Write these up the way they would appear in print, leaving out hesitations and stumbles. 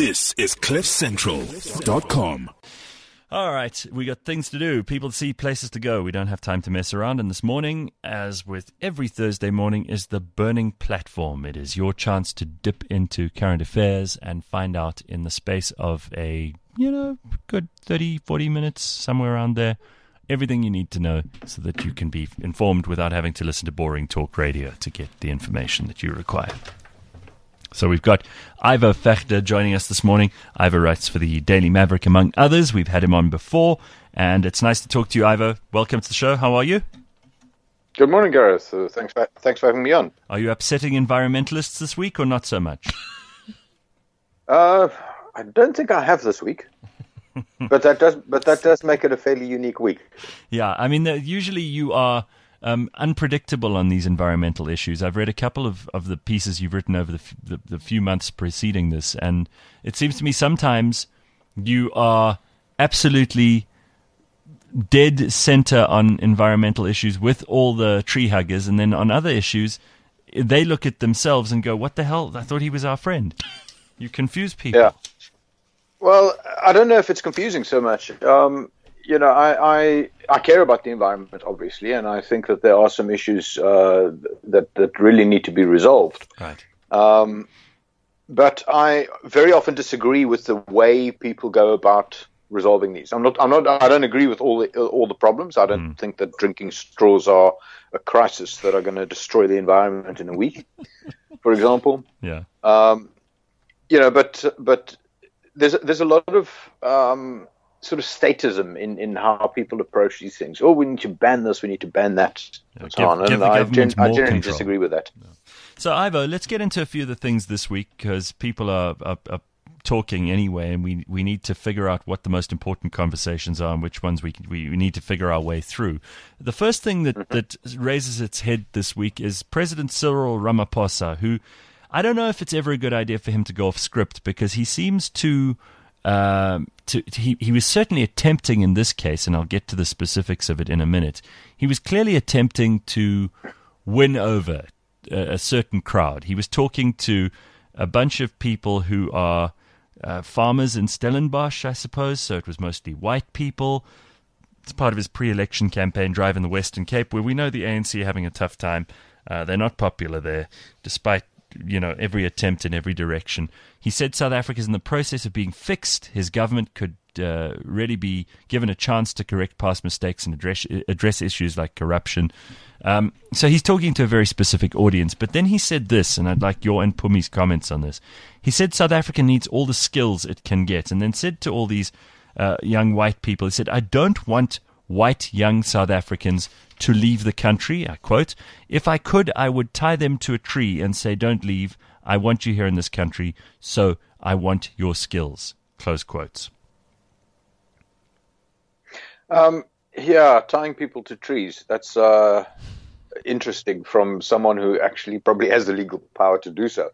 This is CliffCentral.com. All right, we got things to do, people to see, places to go. We don't have time to mess around. And this morning, as with every Thursday morning, is the Burning Platform. It is your chance to dip into current affairs and find out in the space of a, good 30, 40 minutes, somewhere around there, everything you need to know so that you can be informed without having to listen to boring talk radio to get the information that you require. So we've got Ivo Vegter joining us this morning. Ivo writes for the Daily Maverick, among others. We've had him on before, and it's nice to talk to you, Ivo. Welcome to the show. How are you? Good morning, Gareth. Thanks for having me on. Are you upsetting environmentalists this week or not so much? I don't think I have this week, but that does make it a fairly unique week. Yeah, I mean, usually you are unpredictable on these environmental issues. I've read a couple of the pieces you've written over the few months preceding this, and it seems to me sometimes you are absolutely dead center on environmental issues with all the tree huggers, and then on other issues, they look at themselves and go, what the hell? I thought he was our friend. You confuse people. Yeah. Well, I don't know if it's confusing so much. I care about the environment, obviously, and I think that there are some issues that really need to be resolved. Right. But I very often disagree with the way people go about resolving these. I don't agree with all the problems. I don't think that drinking straws are a crisis that are going to destroy the environment in a week, for example. Yeah. But there's a lot of sort of statism in how people approach these things. Oh, we need to ban this, we need to ban that, and so on. And I generally disagree with that. Yeah. So, Ivo, let's get into a few of the things this week, because people are talking anyway, and we need to figure out what the most important conversations are and which ones we need to figure our way through. The first thing that raises its head this week is President Cyril Ramaphosa, who I don't know if it's ever a good idea for him to go off script, because he seems to he was certainly attempting in this case, and I'll get to the specifics of it in a minute. He was clearly attempting to win over a certain crowd. He was talking to a bunch of people who are farmers in Stellenbosch, I suppose, so it was mostly white people. It's part of his pre-election campaign drive in the Western Cape, where we know the ANC are having a tough time. They're not popular there, despite every attempt in every direction. He said South Africa is in the process of being fixed. His government could really be given a chance to correct past mistakes and address issues like corruption. So he's talking to a very specific audience. But then he said this, and I'd like your and Pumi's comments on this. He said South Africa needs all the skills it can get, and then said to all these young white people, he said, I don't want white young South Africans to leave the country. I quote, if I could, I would tie them to a tree and say, don't leave. I want you here in this country, so I want your skills. Close quotes. Tying people to trees. That's interesting from someone who actually probably has the legal power to do so.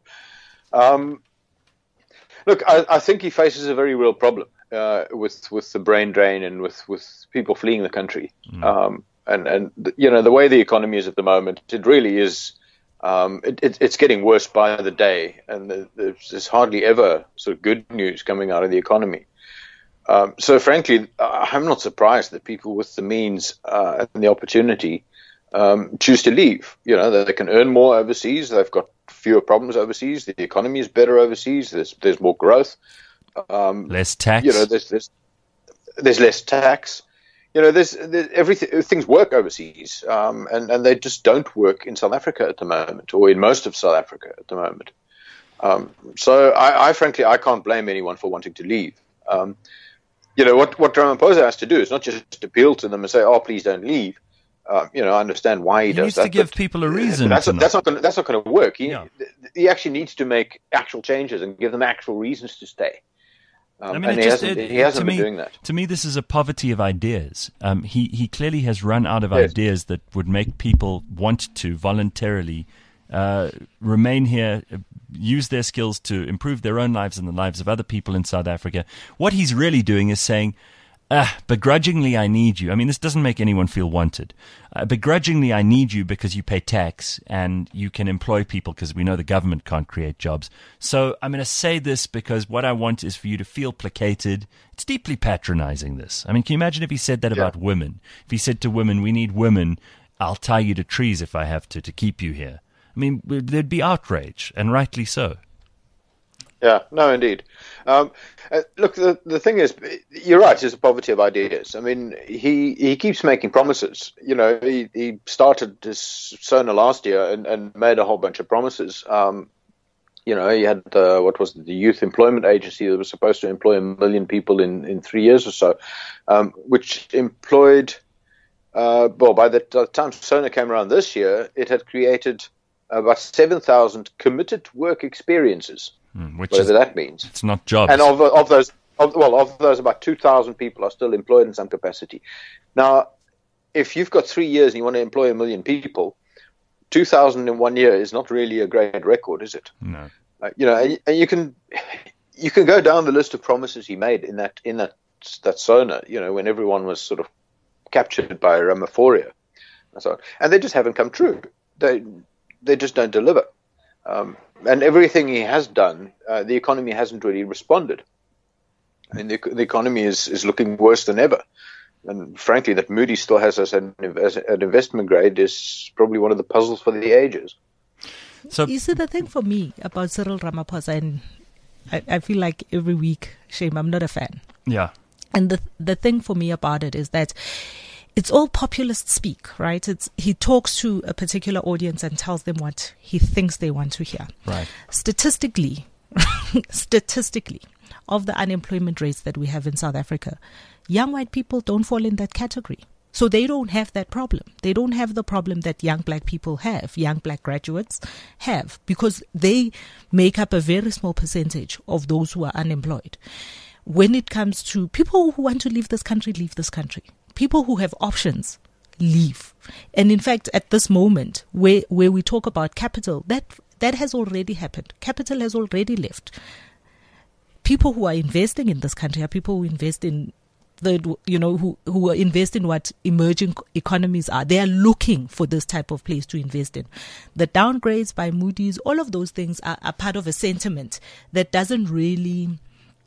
Look, I think he faces a very real problem with the brain drain and with people fleeing the country. And the way the economy is at the moment, it really is. It's getting worse by the day, and there's hardly ever sort of good news coming out of the economy. So frankly, I'm not surprised that people with the means and the opportunity choose to leave. They can earn more overseas. They've got fewer problems overseas. The economy is better overseas. There's more growth. Less tax. There's less tax. There's everything. Things work overseas, and they just don't work in South Africa at the moment, or in most of South Africa at the moment. So I frankly can't blame anyone for wanting to leave. What Ramaphosa has to do is not just appeal to them and say, "Oh, please don't leave." I understand why he does that. He needs to give people a reason. That's not going to work. He actually needs to make actual changes and give them actual reasons to stay. And he hasn't been doing that. To me, this is a poverty of ideas. He clearly has run out of ideas that would make people want to voluntarily remain here, use their skills to improve their own lives and the lives of other people in South Africa. What he's really doing is saying, begrudgingly I need you. I mean, this doesn't make anyone feel wanted. Begrudgingly I need you because you pay tax and you can employ people because we know the government can't create jobs. So I'm going to say this because what I want is for you to feel placated. It's deeply patronizing, this. I mean, can you imagine if he said that about women? If he said to women, we need women, I'll tie you to trees if I have to keep you here. I mean, there'd be outrage, and rightly so. Yeah, no, indeed. Look, the thing is, you're right, it's a poverty of ideas. I mean, he keeps making promises. You know, he started this SONA last year and made a whole bunch of promises. You know, he had, the Youth Employment Agency that was supposed to employ 1 million people in 3 years or so, which employed, by the time SONA came around this year, it had created about 7,000 committed work experiences. Whatever that means. It's not jobs. And of those, about 2,000 people are still employed in some capacity. Now, if you've got 3 years and you want to employ 1 million people, 2,000 in 1 year is not really a great record, is it? No. You know, and you can go down the list of promises he made in that SONA. You know, when everyone was sort of captured by Ramaphoria, and so on, and they just haven't come true. They just don't deliver. And everything he has done, the economy hasn't really responded. I mean, the economy is looking worse than ever. And frankly, that Moody's still has us an investment grade is probably one of the puzzles for the ages. So, you see, the thing for me about Cyril Ramaphosa, and I feel like every week, shame, I'm not a fan. Yeah. And the thing for me about it is that it's all populist speak, right? He talks to a particular audience and tells them what he thinks they want to hear. Right. Statistically, of the unemployment rates that we have in South Africa, young white people don't fall in that category. So they don't have that problem. They don't have the problem that young black people have, young black graduates have, because they make up a very small percentage of those who are unemployed. When it comes to people who want to leave this country, leave this country. People who have options, leave. And in fact, at this moment, where we talk about capital, that has already happened. Capital has already left. People who are investing in this country are people who invest in who invest in what emerging economies are. They are looking for this type of place to invest in. The downgrades by Moody's, all of those things are part of a sentiment that doesn't really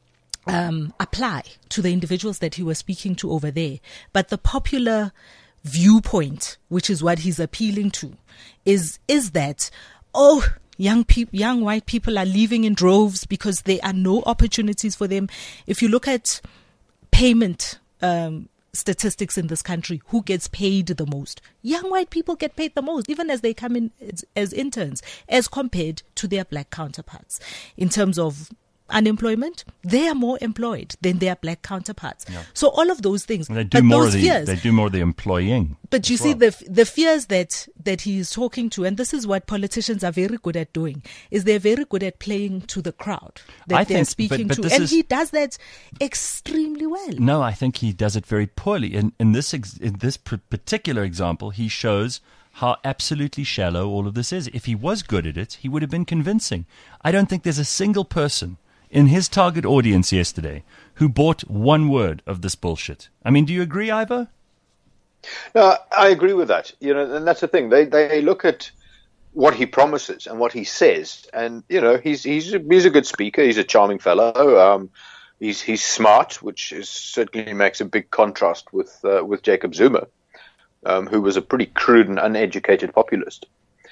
apply to the individuals that he was speaking to over there. But the popular viewpoint, which is what he's appealing to, is that, young white people are leaving in droves because there are no opportunities for them. If you look at payment statistics in this country, who gets paid the most? Young white people get paid the most, even as they come in as interns, as compared to their black counterparts. In terms of unemployment, they are more employed than their black counterparts. Yeah. So all of those things. And they do more of the employing. But you see, the fears that he is talking to, and this is what politicians are very good at doing, is they're very good at playing to the crowd that they're speaking to. And he does that extremely well. No, I think he does it very poorly. In this particular example, he shows how absolutely shallow all of this is. If he was good at it, he would have been convincing. I don't think there's a single person in his target audience yesterday who bought one word of this bullshit. I mean, do you agree, Ivo? No, I agree with that. You know, and that's the thing. They look at what he promises and what he says, and you know, he's a good speaker. He's a charming fellow. He's smart, which certainly makes a big contrast with Jacob Zuma, who was a pretty crude and uneducated populist.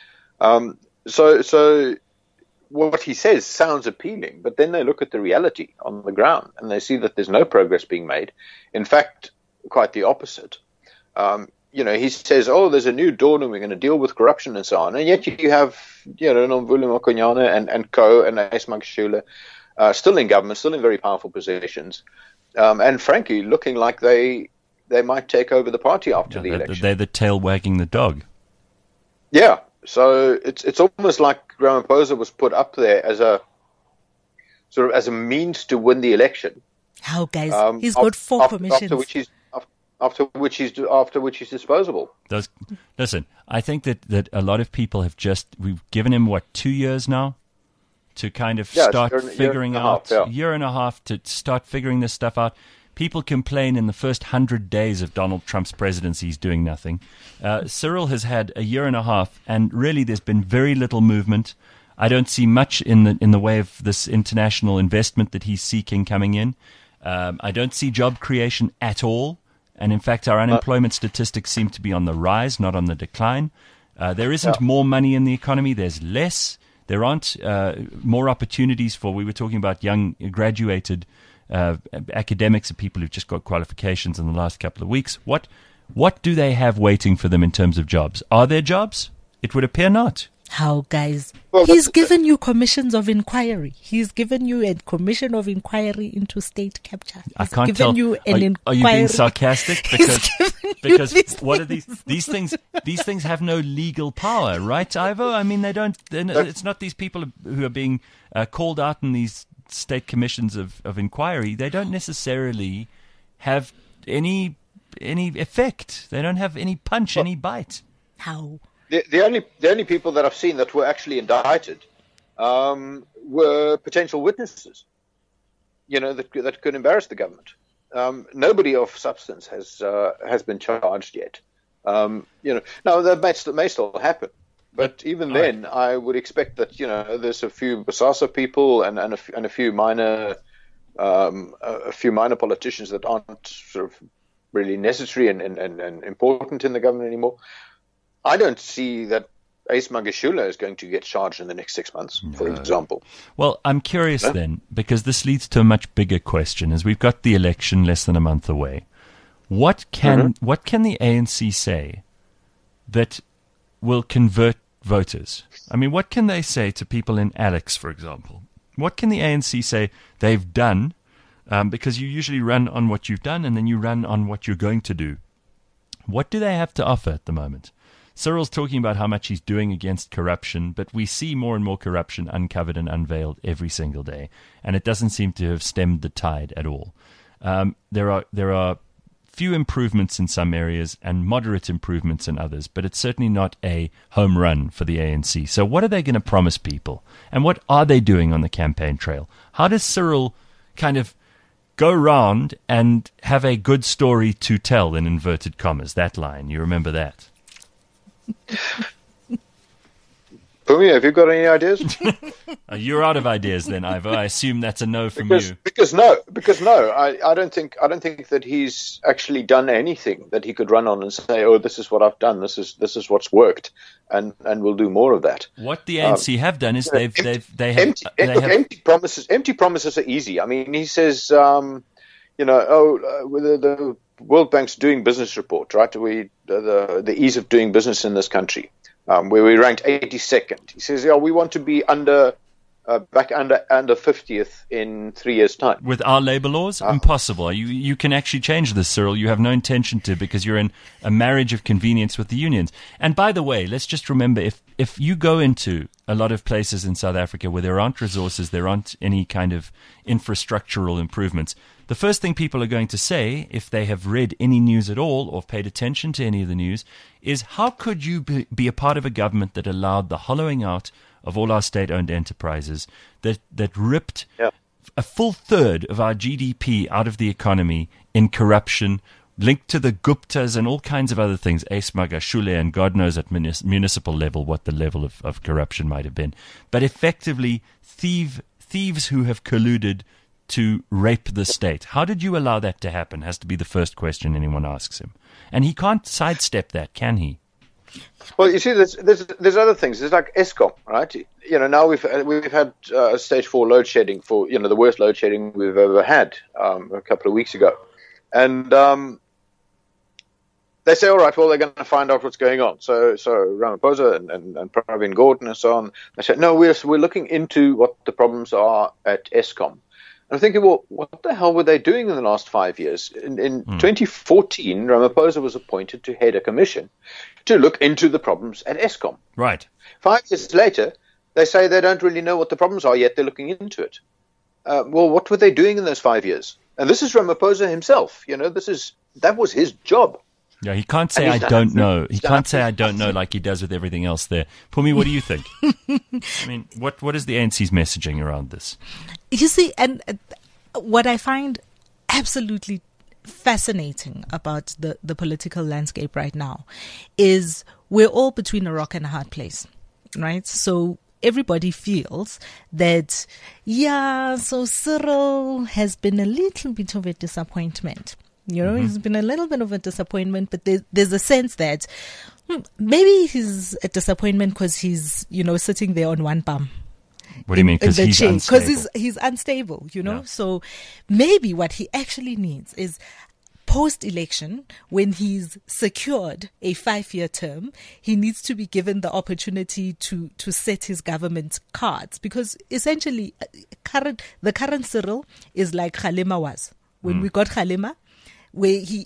So what he says sounds appealing, but then they look at the reality on the ground and they see that there's no progress being made. In fact, quite the opposite. You know, he says, there's a new dawn and we're going to deal with corruption and so on. And yet you have, Nomvula Mokonyane and Co. and Ace Magashule still in government, still in very powerful positions. And frankly, looking like they might take over the party after the election. They're the tail wagging the dog. Yeah. So it's almost like Ramaphosa was put up there as a means to win the election. How, guys? He's got 4 commissions. After which he's disposable. Listen, I think that a lot of people we've given him 2 years now to kind of start figuring out. A year and a half to start figuring this stuff out. People complain in the first 100 days of Donald Trump's presidency he's doing nothing. Cyril has had a year and a half, and really there's been very little movement. I don't see much in the way of this international investment that he's seeking coming in. I don't see job creation at all. And in fact, our unemployment statistics seem to be on the rise, not on the decline. There isn't more money in the economy. There's less. There aren't more opportunities for, we were talking about young graduated academics and people who've just got qualifications in the last couple of weeks. What do they have waiting for them in terms of jobs? Are there jobs? It would appear not. How, guys? He's given you commissions of inquiry. He's given you a commission of inquiry into state capture. I can't tell. Are you being sarcastic? Because what are these things? These things have no legal power, right, Ivo? I mean, it's not these people who are being called out in these state commissions of inquiry. They don't necessarily have any effect. They don't have any punch, any bite. How? The only people that I've seen that were actually indicted were potential witnesses, that could embarrass the government. Nobody of substance has been charged yet. Now that may still happen, but even then, I would expect that there's a few Bosasa people and a few minor politicians that aren't sort of really necessary and important in the government anymore. I don't see that Ace Magashule is going to get charged in the next 6 months, for example. Well, I'm curious then, because this leads to a much bigger question, as we've got the election less than a month away. What can the ANC say that will convert voters? I mean, what can they say to people in Alex, for example? What can the ANC say they've done? Because you usually run on what you've done, and then you run on what you're going to do. What do they have to offer at the moment? Cyril's talking about how much he's doing against corruption, but we see more and more corruption uncovered and unveiled every single day, and it doesn't seem to have stemmed the tide at all. There are few improvements in some areas and moderate improvements in others, but it's certainly not a home run for the ANC. So what are they going to promise people, and what are they doing on the campaign trail? How does Cyril kind of go round and have a good story to tell, in inverted commas? That line, you remember that? Pumi, have you got any ideas? You're out of ideas then, Ivo. I assume that's a no from you. Because no, I don't think that he's actually done anything that he could run on and say, "Oh, this is what I've done. This is what's worked, and we'll do more of that." What the ANC have done is empty promises. Empty promises are easy. I mean, he says, the World Bank's doing business report, right? The ease of doing business in this country, where we ranked 82nd. He says, we want to be under 50th in 3 years' time. With our labor laws? Impossible. You can actually change this, Cyril. You have no intention to, because you're in a marriage of convenience with the unions. And by the way, let's just remember, if you go into a lot of places in South Africa where there aren't resources, there aren't any kind of infrastructural improvements, the first thing people are going to say, if they have read any news at all or paid attention to any of the news, is how could you be a part of a government that allowed the hollowing out of all our state-owned enterprises, that ripped a full third of our GDP out of the economy in corruption, linked to the Guptas and all kinds of other things, Ace Magashule, and God knows at municipal level what the level of corruption might have been. But effectively, thieves who have colluded to rape the state. How did you allow that to happen? Has to be the first question anyone asks him. And he can't sidestep that, can he? Well, you see, there's other things. There's like Eskom, right? Now we've had stage 4 load shedding for the worst load shedding we've ever had a couple of weeks ago, and they say, all right, well, they're going to find out what's going on. So Ramaphosa and Pravin Gordhan and so on, they said, no, we're looking into what the problems are at Eskom. And I'm thinking, well, what the hell were they doing in the last 5 years? In 2014, Ramaphosa was appointed to head a commission to look into the problems at Eskom. Right. 5 years later, they say they don't really know what the problems are yet. They're looking into it. Well, what were they doing in those 5 years? And this is Ramaphosa himself. That was his job. Yeah, he can't say I don't know. He can't say I don't know like he does with everything else there. Pumi, what do you think? I mean, what is the ANC's messaging around this? You see, and what I find absolutely fascinating about the political landscape right now is we're all between a rock and a hard place, right? So everybody feels that, so Cyril has been a little bit of a disappointment. He's been a little bit of a disappointment, but there's a sense that maybe he's a disappointment because he's, sitting there on one bum. What do you mean? Because he's unstable. Because he's unstable, Yeah. So maybe what he actually needs is post-election, when he's secured a 5-year term, he needs to be given the opportunity to set his government cards. Because essentially, the current Cyril is like Kgalema was. When we got Kgalema, where he,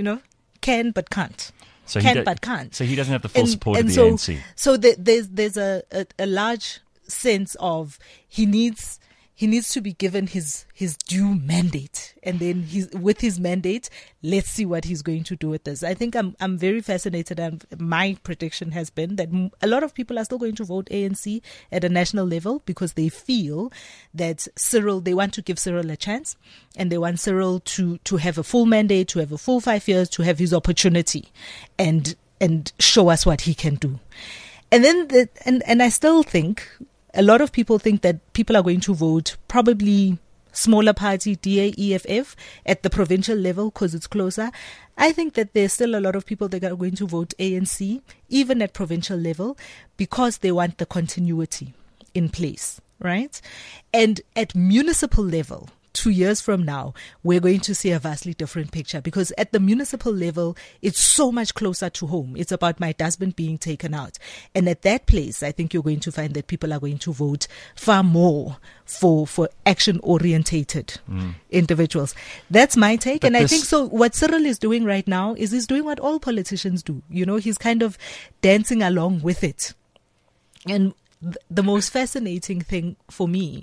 can but can't. So but can't. So he doesn't have the full support of the ANC. So there's a large sense of he needs to be given his due mandate, and then with his mandate, let's see what he's going to do with this. I think I'm very fascinated, and my prediction has been that a lot of people are still going to vote ANC at a national level because they feel that they want to give Cyril a chance, and they want Cyril to have a full mandate, to have a full 5 years, to have his opportunity, and show us what he can do. And then and I still think a lot of people think that people are going to vote probably smaller party, DA, EFF, at the provincial level because it's closer. I think that there's still a lot of people that are going to vote ANC, even at provincial level, because they want the continuity in place, right? And at municipal level, 2 years from now, we're going to see a vastly different picture, because at the municipal level, it's so much closer to home. It's about my dustbin being taken out. And at that place, I think you're going to find that people are going to vote far more for action-orientated individuals. That's my take. But I think so what Cyril is doing right now is he's doing what all politicians do. He's kind of dancing along with it. And the most fascinating thing for me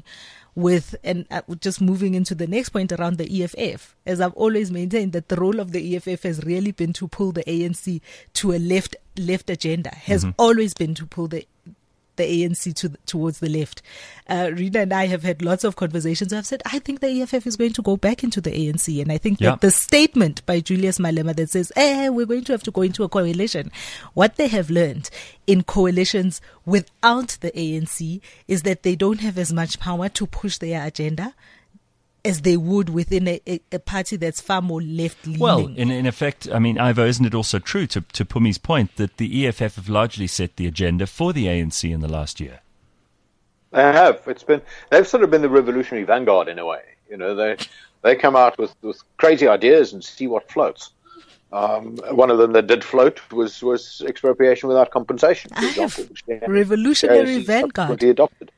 just moving into the next point around the EFF, as I've always maintained that the role of the EFF has really been to pull the ANC to a left agenda, has always been to pull the ANC towards the left. Rina and I have had lots of conversations. I've said, I think the EFF is going to go back into the ANC. And I think that the statement by Julius Malema that says, we're going to have to go into a coalition. What they have learned in coalitions without the ANC is that they don't have as much power to push their agenda as they would within a party that's far more left-leaning. Well, in effect, I mean, Ivo, isn't it also true, to Pumi's point, that the EFF have largely set the agenda for the ANC in the last year? They have. They've sort of been the revolutionary vanguard in a way. They come out with crazy ideas and see what floats. One of them that did float was expropriation without compensation, for example. Revolutionary vanguard. Adopted.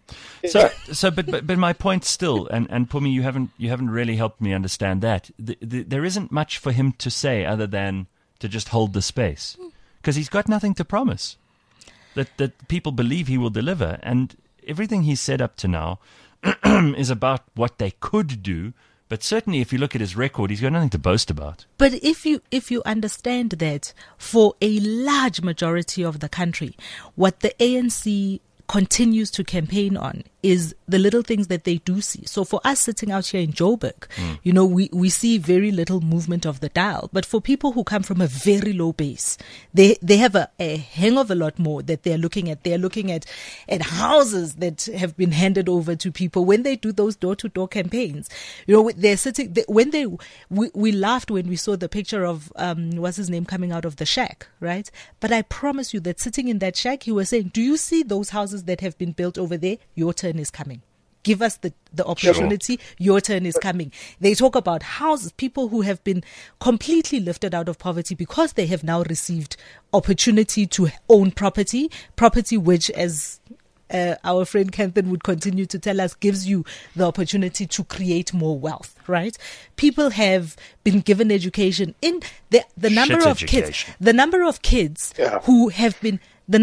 But my point still, and Pumi, you haven't really helped me understand that. There isn't much for him to say other than to just hold the space, because he's got nothing to promise that people believe he will deliver, and everything he's said up to now is about what they could do. But certainly, if you look at his record, he's got nothing to boast about. But if you understand that for a large majority of the country, what the ANC continues to campaign on is the little things that they do see. So for us sitting out here in Joburg, we see very little movement of the dial. But for people who come from a very low base, they have a hang of a lot more that they're looking at. They're looking at houses that have been handed over to people when they do those door-to-door campaigns. They're sitting, we laughed when we saw the picture of, what's his name, coming out of the shack, right? But I promise you that sitting in that shack, he was saying, do you see those houses that have been built over there? Your turn is coming. Give us the opportunity. Sure. Your turn is coming. They talk about houses, people who have been completely lifted out of poverty because they have now received opportunity to own property which, as our friend Kenthan would continue to tell us, gives you the opportunity to create more wealth, right? People have been given education in the number of kids. The number of kids who have been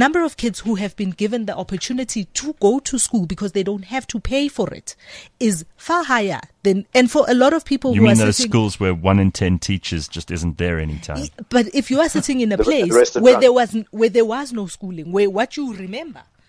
given the opportunity to go to school because they don't have to pay for it is far higher than, and for a lot of people you mean those schools where 1 in 10 teachers just isn't there anytime. But if you are sitting in a place where there was no schooling, where what you remember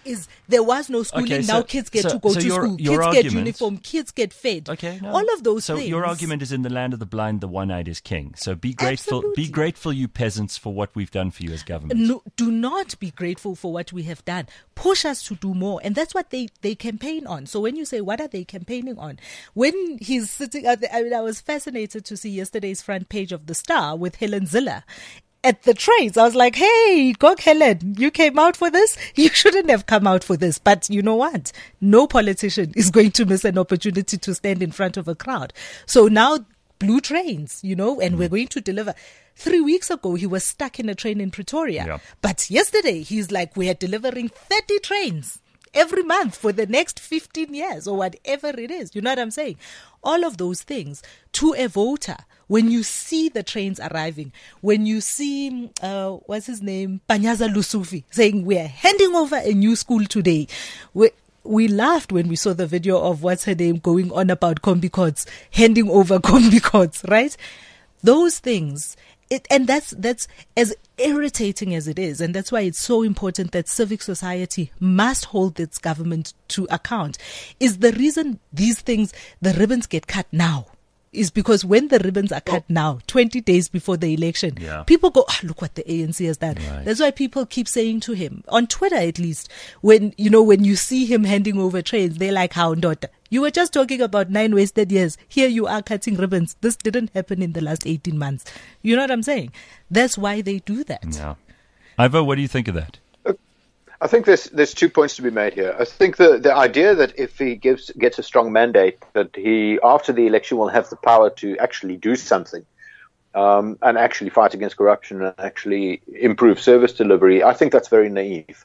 is there was no schooling. Okay, Now kids get to go to school. Kids get uniform. Kids get fed. Okay, no. All of those so things. So your argument is, in the land of the blind, the one-eyed is king. So be grateful. Absolutely. Be grateful, you peasants, for what we've done for you as government. No, do not be grateful for what we have done. Push us to do more. And that's what they campaign on. So when you say, what are they campaigning on? When he's sitting at I was fascinated to see yesterday's front page of The Star with Helen Ziller at the trains. I was like, hey, Gog Helen, you came out for this? You shouldn't have come out for this. But you know what? No politician is going to miss an opportunity to stand in front of a crowd. So now, blue trains, and we're going to deliver. 3 weeks ago, he was stuck in a train in Pretoria. Yeah. But yesterday, he's like, we are delivering 30 trains every month for the next 15 years or whatever it is. You know what I'm saying? All of those things to a voter. When you see the trains arriving, when you see, what's his name, Panyaza Lusufi saying, we are handing over a new school today. We laughed when we saw the video of what's her name going on about combi courts, handing over combi courts, right? Those things, and that's as irritating as it is. And that's why it's so important that civic society must hold its government to account. Is the reason these things, the ribbons get cut now, is because when the ribbons are cut now, 20 days before the election, people go, look what the ANC has done. Right. That's why people keep saying to him, on Twitter at least, when you see him handing over trains, they're like, how Ndota? You were just talking about 9 wasted years. Here you are cutting ribbons. This didn't happen in the last 18 months. You know what I'm saying? That's why they do that. Yeah. Ivo, what do you think of that? I think there's 2 points to be made here. I think the idea that if he gets a strong mandate, that he, after the election, will have the power to actually do something and actually fight against corruption and actually improve service delivery, I think that's very naive.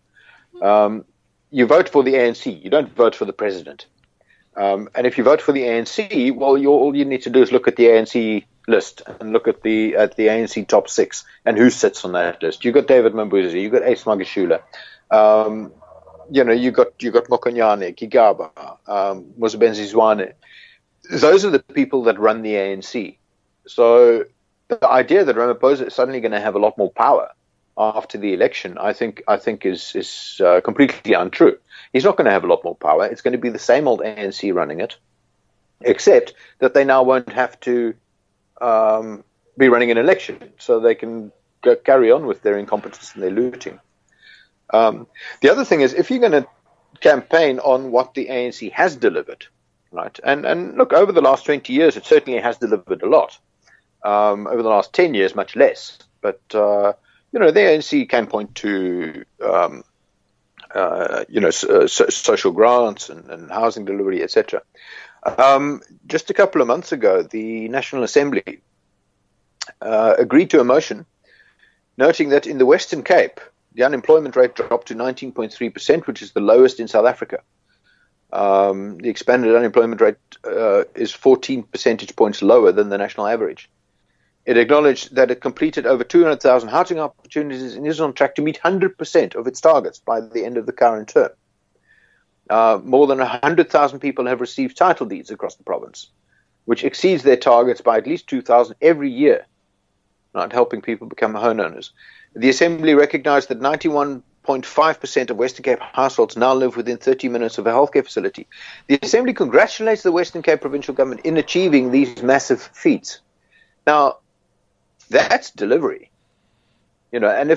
You vote for the ANC. You don't vote for the president. And if you vote for the ANC, well, all you need to do is look at the ANC list and look at the ANC top 6 and who sits on that list. You've got David Mambuzi, you've got Ace Magashula. You got Mokonyane, Kigaba, Musebenzi Zwane. Those are the people that run the ANC. So the idea that Ramaphosa is suddenly going to have a lot more power after the election, I think is completely untrue. He's not going to have a lot more power. It's going to be the same old ANC running it, except that they now won't have to be running an election, so they can carry on with their incompetence and their looting. The other thing is, if you're going to campaign on what the ANC has delivered, right? And look, over the last 20 years, it certainly has delivered a lot. Over the last 10 years, much less. But, the ANC can point to, social grants and housing delivery, etc. Just a couple of months ago, the National Assembly agreed to a motion noting that in the Western Cape, the unemployment rate dropped to 19.3%, which is the lowest in South Africa. The expanded unemployment rate is 14 percentage points lower than the national average. It acknowledged that it completed over 200,000 housing opportunities and is on track to meet 100% of its targets by the end of the current term. More than 100,000 people have received title deeds across the province, which exceeds their targets by at least 2,000 every year, not helping people become homeowners. The Assembly recognized that 91.5% of Western Cape households now live within 30 minutes of a healthcare facility. The Assembly congratulates the Western Cape provincial government in achieving these massive feats. Now, that's delivery, and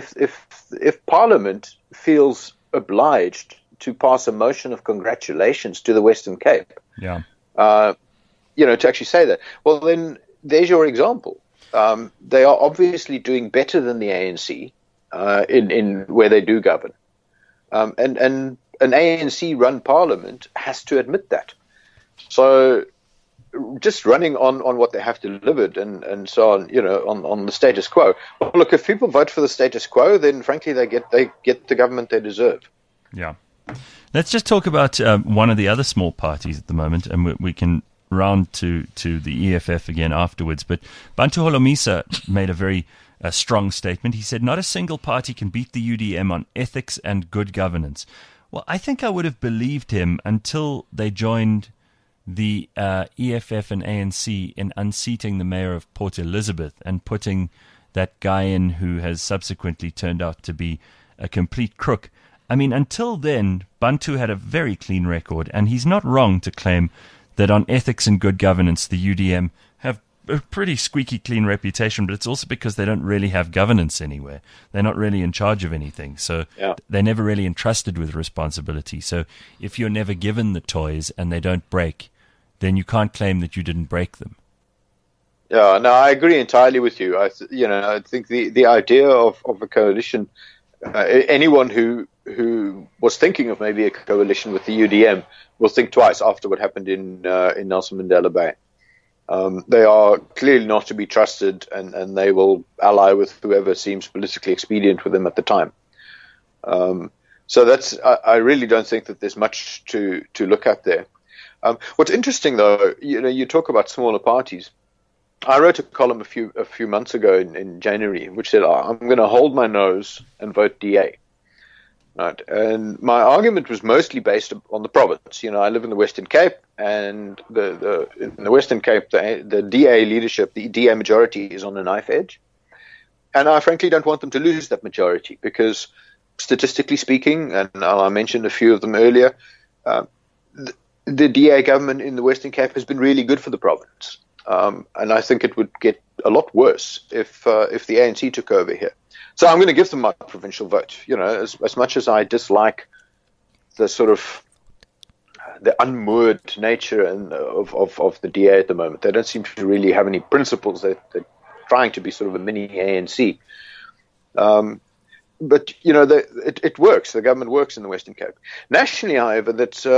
if Parliament feels obliged to pass a motion of congratulations to the Western Cape, to actually say that, well, then there's your example. They are obviously doing better than the ANC in where they do govern, and an ANC-run Parliament has to admit that. So, just running on what they have delivered and so on, on the status quo. Well, look, if people vote for the status quo, then frankly they get the government they deserve. Yeah. Let's just talk about one of the other small parties at the moment, and we can round to the EFF again afterwards. But Bantu Holomisa made a very strong statement. He said, not a single party can beat the UDM on ethics and good governance. Well, I think I would have believed him until they joined the EFF and ANC in unseating the mayor of Port Elizabeth and putting that guy in who has subsequently turned out to be a complete crook. I mean, until then, Bantu had a very clean record, and he's not wrong to claim that on ethics and good governance, the UDM have a pretty squeaky clean reputation, but it's also because they don't really have governance anywhere. They're not really in charge of anything. So they're never really entrusted with responsibility. So if you're never given the toys and they don't break, then you can't claim that you didn't break them. Yeah, no, I agree entirely with you. I think the idea of a coalition, anyone who was thinking of maybe a coalition with the UDM will think twice after what happened in Nelson Mandela Bay. They are clearly not to be trusted, and they will ally with whoever seems politically expedient with them at the time. So I really don't think that there's much to look at there. What's interesting, though, you talk about smaller parties. I wrote a column a few months ago in January, which said, I'm going to hold my nose and vote DA. Right. And my argument was mostly based on the province. I live in the Western Cape, and in the Western Cape, the DA leadership, the DA majority is on a knife edge. And I frankly don't want them to lose that majority because statistically speaking, and I mentioned a few of them earlier, the DA government in the Western Cape has been really good for the province. And I think it would get a lot worse if the ANC took over here. So I'm going to give them my provincial vote. As much as I dislike the sort of the unmoored nature of the DA at the moment, they don't seem to really have any principles. They're trying to be sort of a mini ANC. But it works. The government works in the Western Cape. Nationally, however,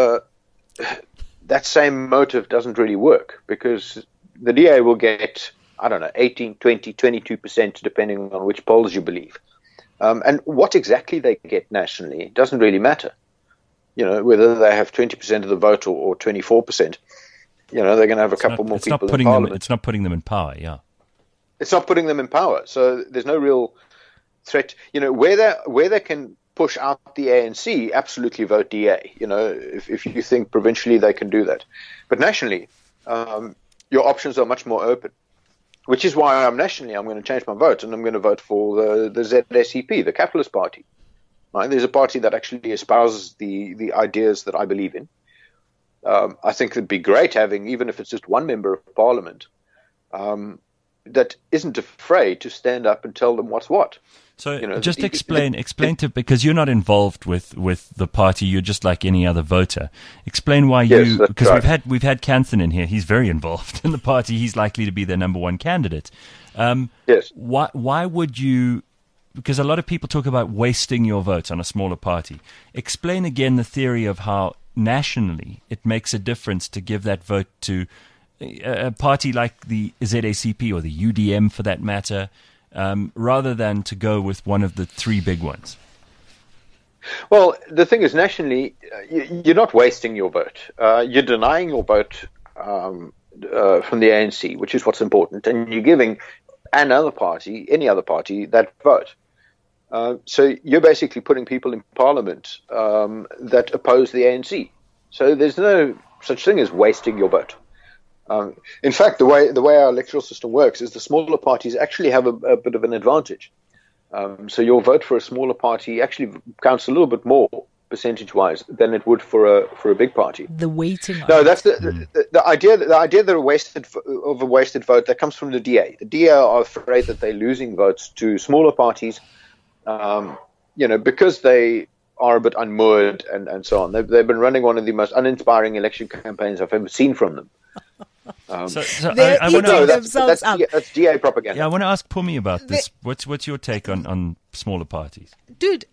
that same motive doesn't really work because the DA will get, 18, 20, 22%, depending on which polls you believe. And what exactly they get nationally doesn't really matter. Whether they have 20% of the vote or 24%, they're going to have a couple more people in Parliament. It's not putting them in power, yeah. It's not putting them in power. So there's no real threat. Where they can push out the ANC, absolutely vote DA. If you think provincially they can do that. But nationally, your options are much more open, which is why I'm going to change my vote, and I'm going to vote for the ZSEP, the Capitalist Party. Right? There's a party that actually espouses the ideas that I believe in. I think it'd be great having, even if it's just one member of Parliament, that isn't afraid to stand up and tell them what's what. So just explain to, because you're not involved with the party, you're just like any other voter. Explain why because right. we've had Kanthan in here. He's very involved in the party. He's likely to be their number one candidate. Yes. Why would you? Because a lot of people talk about wasting your vote on a smaller party. Explain again the theory of how nationally it makes a difference to give that vote to a party like the ZACP or the UDM for that matter. Rather than to go with one of the three big ones? Well, the thing is, nationally, you're not wasting your vote. You're denying your vote from the ANC, which is what's important, and you're giving any other party, that vote. So you're basically putting people in Parliament that oppose the ANC. So there's no such thing as wasting your vote. In fact, the way our electoral system works is the smaller parties actually have a bit of an advantage. So your vote for a smaller party actually counts a little bit more percentage-wise than it would for a big party. The weighting. No, that's the idea. The idea that a wasted vote that comes from the DA. The DA are afraid that they're losing votes to smaller parties, because they are a bit unmoored and so on. They've been running one of the most uninspiring election campaigns I've ever seen from them. They're eating themselves up. That's DA propaganda. Yeah, I want to ask Pumi about this. What's your take on smaller parties? Dude,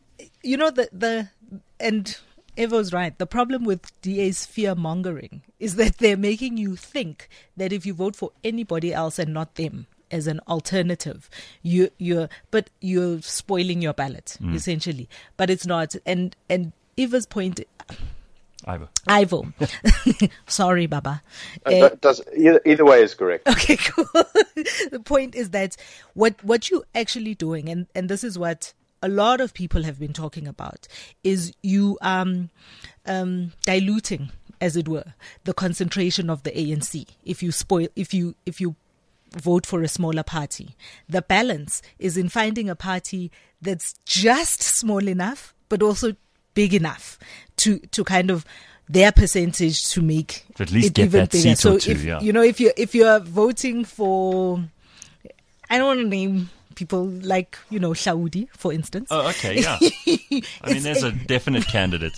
and Evo's right. The problem with DA's fear-mongering is that they're making you think that if you vote for anybody else and not them as an alternative, you're spoiling your ballot, essentially. But it's not. And Eva's point... Ivo. Sorry, Baba. Either way is correct. Okay, cool. The point is that what you're actually doing, and this is what a lot of people have been talking about, is you diluting, as it were, the concentration of the ANC. If you vote for a smaller party, the balance is in finding a party that's just small enough, but also big enough to kind of their percentage to make to at least it get even that bigger. seat So or two, if yeah. if you're voting for, I don't want to name people like Hlaudi, for instance. Oh, okay, yeah. I mean, there's a definite candidate.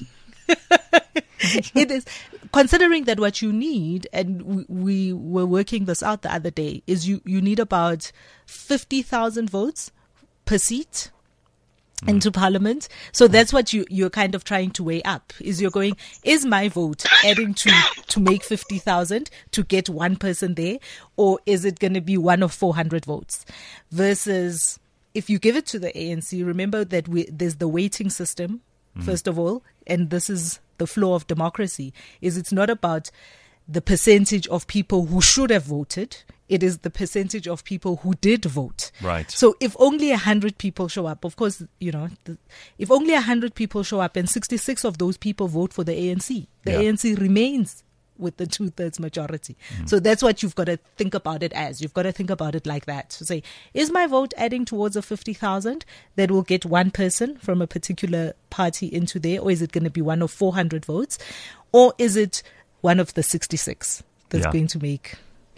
It is, considering that what you need, and we were working this out the other day, is you need about 50,000 votes per seat into parliament. So that's what you're kind of trying to weigh up. Is my vote adding to make 50,000 to get one person there, or is it going to be one of 400 votes? Versus if you give it to the ANC, remember that there's the weighting system, first of all, and this is the flaw of democracy, is it's not about the percentage of people who should have voted. It is the percentage of people who did vote. Right. So if only 100 people show up, of course, if only 100 people show up and 66 of those people vote for the ANC, the ANC remains with the 2/3 majority. So that's what you've got to think about it as. You've got to think about it like that. So say, is my vote adding towards a 50,000 that will get one person from a particular party into there, or is it going to be one of 400 votes, or is it one of the 66 that's going to make?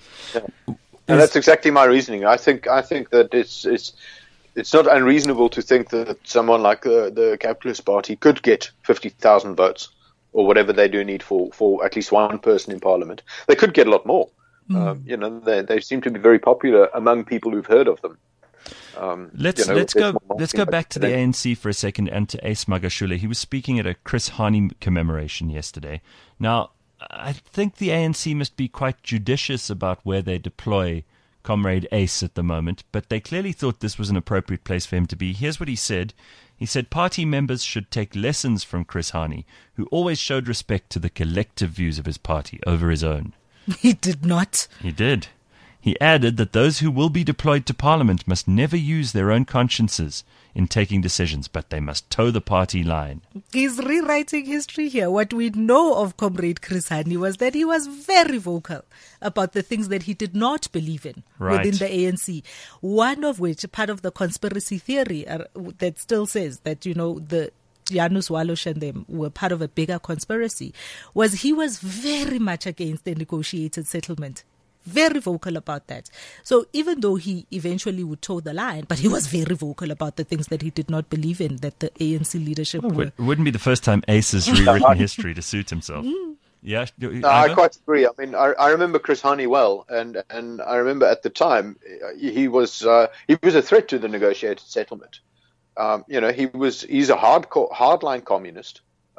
And that's exactly my reasoning. I think that it's not unreasonable to think that someone like the Capitalist Party could get 50,000 votes, or whatever they do need for at least one person in Parliament. They could get a lot more. They seem to be very popular among people who've heard of them. Let's go back to the ANC for a second and to Ace Magashule. He was speaking at a Chris Hani commemoration yesterday. Now, I think the ANC must be quite judicious about where they deploy Comrade Ace at the moment, but they clearly thought this was an appropriate place for him to be. Here's what he said. He said party members should take lessons from Chris Hani, who always showed respect to the collective views of his party over his own. He did not. He did. He added that those who will be deployed to Parliament must never use their own consciences in taking decisions, but they must toe the party line. He's rewriting history here. What we know of Comrade Chris Hani was that he was very vocal about the things that he did not believe in within the ANC. One of which, part of the conspiracy theory that still says that, the Janus Walosh and them were part of a bigger conspiracy, was he was very much against the negotiated settlement. Very vocal about that. So even though he eventually would toe the line, but he was very vocal about the things that he did not believe in, that the ANC leadership were. It wouldn't be the first time Ace has rewritten history to suit himself. Yeah, no, I quite agree. I mean, I remember Chris Hani well, and I remember at the time he was a threat to the negotiated settlement. He's a hardline communist,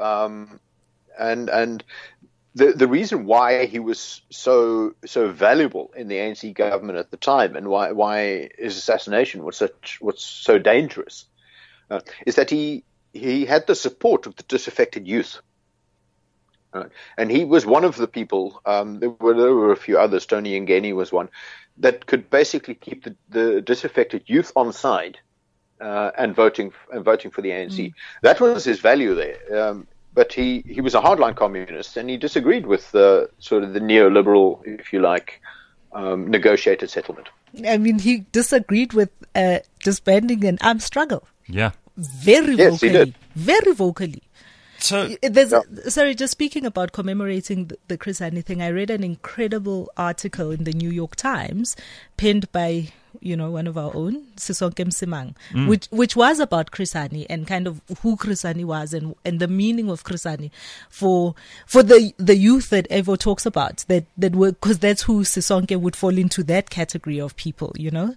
and the reason why he was so valuable in the ANC government at the time, and why his assassination was so dangerous, is that he had the support of the disaffected youth. And he was one of the people. There were a few others. Tony Ngeni was one that could basically keep the disaffected youth on side and voting for the ANC. That was his value there. But he was a hardline communist, and he disagreed with the neoliberal, if you like, negotiated settlement. I mean, he disagreed with disbanding an armed struggle. Yeah. Very vocally. He did. Very vocally. So, sorry, just speaking about commemorating the Chris Hani thing, I read an incredible article in the New York Times penned by, one of our own, Sisonke Msimang, which was about Chris Hani and kind of who Chris Hani was and the meaning of Chris Hani for the youth that Evo talks about, that were, because that's who Sisonke would fall into, that category of people,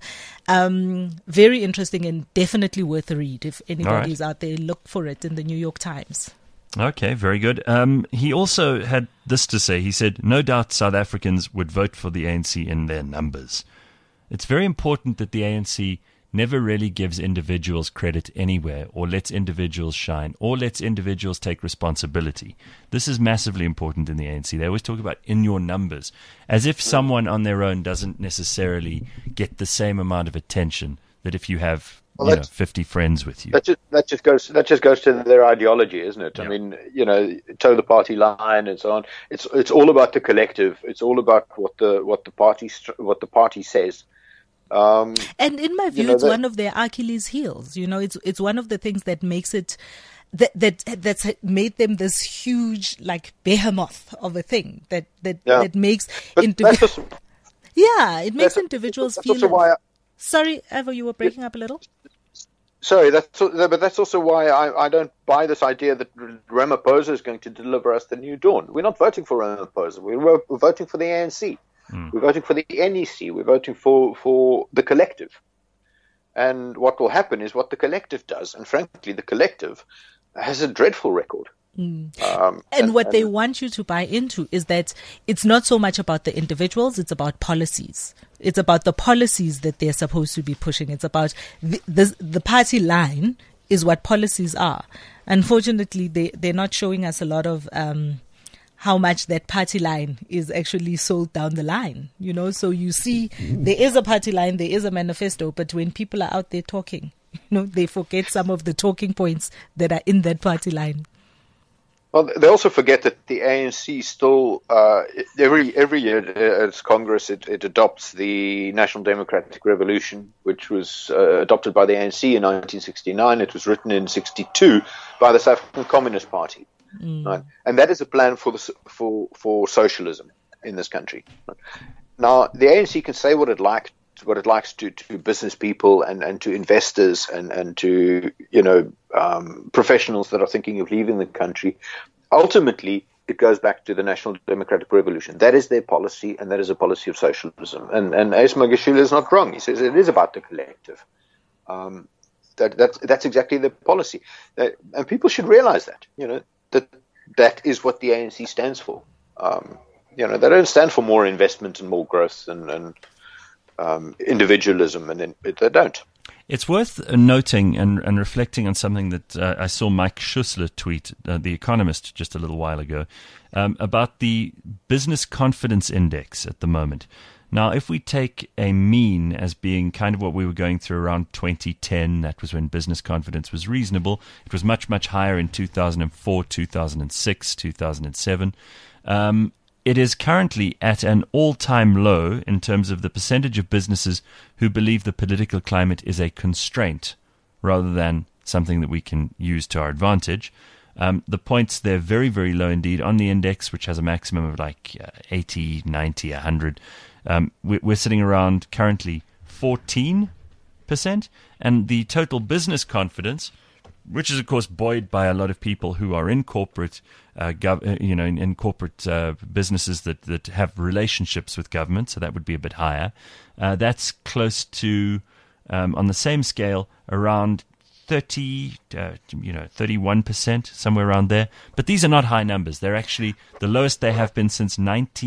Very interesting and definitely worth a read. If anybody's out there, look for it in the New York Times. Okay, very good. He also had this to say. He said, no doubt South Africans would vote for the ANC in their numbers. It's very important that the ANC never really gives individuals credit anywhere, or lets individuals shine, or lets individuals take responsibility. This is massively important in the ANC. They always talk about in your numbers, as if someone on their own doesn't necessarily get the same amount of attention that if you have 50 friends with you. That just goes to their ideology, isn't it? Yeah. I mean, toe the party line and so on. It's all about the collective. It's all about what the party says. And in my view, it's one of their Achilles' heels. It's one of the things that makes it that's made them this huge, like, behemoth of a thing that makes individuals. Yeah, it makes individuals feel. Also why Sorry, Evo, you were breaking up a little. Sorry, but that's also why I don't buy this idea that Ramaphosa is going to deliver us the new dawn. We're not voting for Ramaphosa. We're voting for the ANC. We're voting for the NEC. We're voting for the collective. And what will happen is what the collective does. And frankly, the collective has a dreadful record. And what they want you to buy into is that it's not so much about the individuals, it's about policies. It's about the policies that they're supposed to be pushing. It's about the party line is what policies are. Unfortunately, they're not showing us a lot of how much that party line is actually sold down the line. So you see there is a party line, there is a manifesto, but when people are out there talking, they forget some of the talking points that are in that party line. Well, they also forget that the ANC still, every year as Congress, it adopts the National Democratic Revolution, which was adopted by the ANC in 1969. It was written in 1962 by the South African Communist Party. Right? And that is a plan for socialism in this country. Right? Now, the ANC can say what it likes to business people and to investors and to professionals that are thinking of leaving the country. Ultimately, it goes back to the National Democratic Revolution. That is their policy, and that is a policy of socialism. And Ace Magashule is not wrong. He says it is about the collective. That's exactly the policy, and people should realize that. That is what the ANC stands for. They don't stand for more investment and more growth and individualism, and they don't. It's worth noting and reflecting on something that I saw Mike Schussler tweet, The Economist, just a little while ago, about the business confidence index at the moment. Now, if we take a mean as being kind of what we were going through around 2010, that was when business confidence was reasonable. It was much, much higher in 2004, 2006, 2007. It is currently at an all-time low in terms of the percentage of businesses who believe the political climate is a constraint rather than something that we can use to our advantage. The points, they're very, very low indeed on the index, which has a maximum of like 80, 90, 100. We're sitting around currently 14%, and the total business confidence, which is of course buoyed by a lot of people who are in corporate, in corporate businesses that have relationships with government, so that would be a bit higher. That's close to, on the same scale, around 31%, somewhere around there. But these are not high numbers. They're actually the lowest they have been since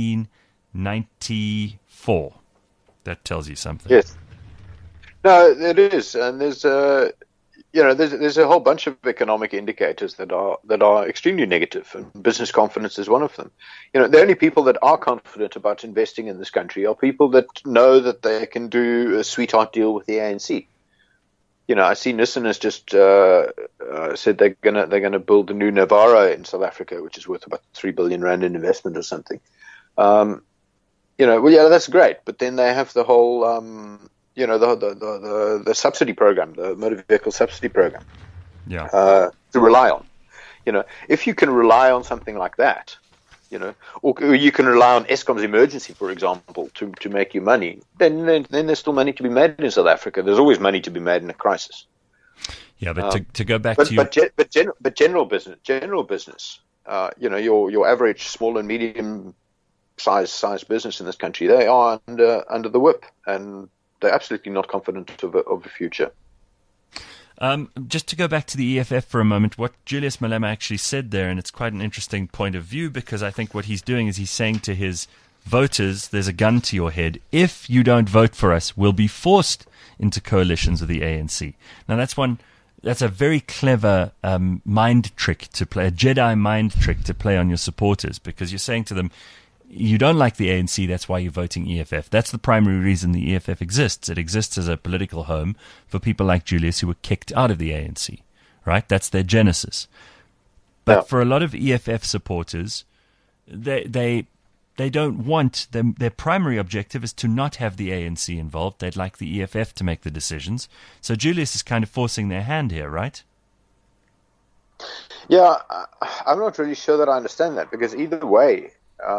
1994. That tells you something. Yes. No, it is, and there's a whole bunch of economic indicators that are extremely negative, and business confidence is one of them. The only people that are confident about investing in this country are people that know that they can do a sweetheart deal with the ANC. I see Nissan has just said they're gonna build a new Navara in South Africa, which is worth about 3 billion rand in investment or something. That's great, but then they have the whole the subsidy program, the motor vehicle subsidy program, to rely on. If you can rely on something like that, or you can rely on Eskom's emergency, for example, to make you money, then there's still money to be made in South Africa. There's always money to be made in a crisis. Yeah, but to go back to general business, your average small and medium size business in this country, they are under the whip, and they're absolutely not confident of a future. Just to go back to the EFF for a moment, what Julius Malema actually said there, and it's quite an interesting point of view, because I think what he's doing is he's saying to his voters, there's a gun to your head. If you don't vote for us, we'll be forced into coalitions with the ANC. Now, that's a very clever mind trick to play, a Jedi mind trick to play on your supporters, because you're saying to them, you don't like the ANC, that's why you're voting EFF. That's the primary reason the EFF exists. It exists as a political home for people like Julius who were kicked out of the ANC, right? That's their genesis. But for a lot of EFF supporters, they don't want, their primary objective is to not have the ANC involved. They'd like the EFF to make the decisions. So Julius is kind of forcing their hand here, right? Yeah, I'm not really sure that I understand that, because either way,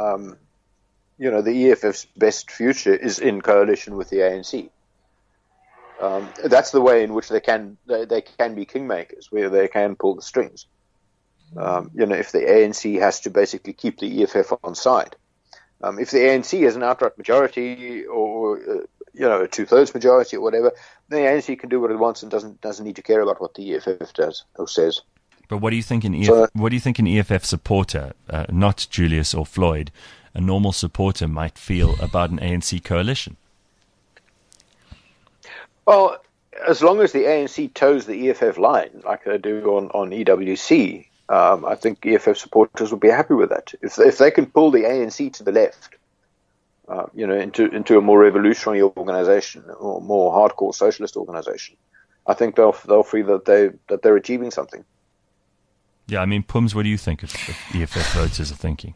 the EFF's best future is in coalition with the ANC. That's the way in which they can be kingmakers, where they can pull the strings. If the ANC has to basically keep the EFF on side. If the ANC has an outright majority, or a 2/3 majority or whatever, then the ANC can do what it wants and doesn't need to care about what the EFF does or says. But what do you think an EFF supporter, not Julius or Floyd, a normal supporter might feel about an ANC coalition? Well, as long as the ANC toes the EFF line, like they do on EWC, I think EFF supporters will be happy with that. If they can pull the ANC to the left, into a more revolutionary organization or more hardcore socialist organization, I think they'll feel that they're achieving something. Yeah, I mean, Pums, what do you think of EFF voters are thinking?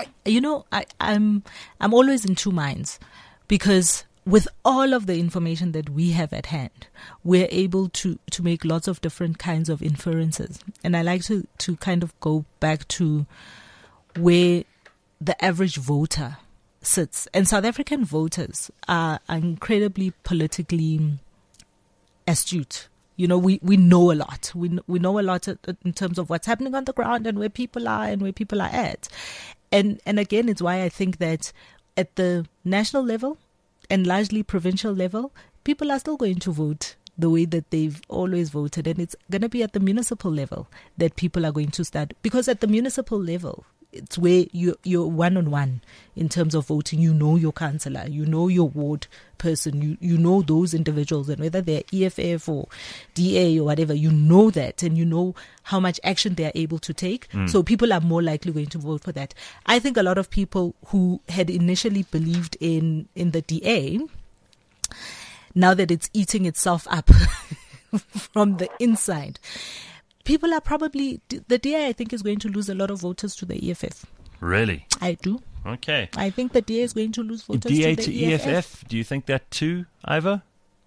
I'm always in two minds, because with all of the information that we have at hand, we're able to make lots of different kinds of inferences. And I like to kind of go back to where the average voter sits. And South African voters are incredibly politically astute. We know a lot. We know a lot in terms of what's happening on the ground and where people are and where people are at. And again, it's why I think that at the national level and largely provincial level, people are still going to vote the way that they've always voted. And it's going to be at the municipal level that people are going to start. Because at the municipal level, it's where you're one-on-one in terms of voting. You know your councillor, you know your ward person, you know those individuals, and whether they're EFF or DA or whatever, you know that, and you know how much action they're able to take. So people are more likely going to vote for that. I think a lot of people who had initially believed in the DA, now that it's eating itself up from the inside, people are probably, the DA, I think, is going to lose a lot of voters to the EFF. Really? I do. Okay. I think the DA is going to lose voters DA to the EFF. Do you think that too, Ivor?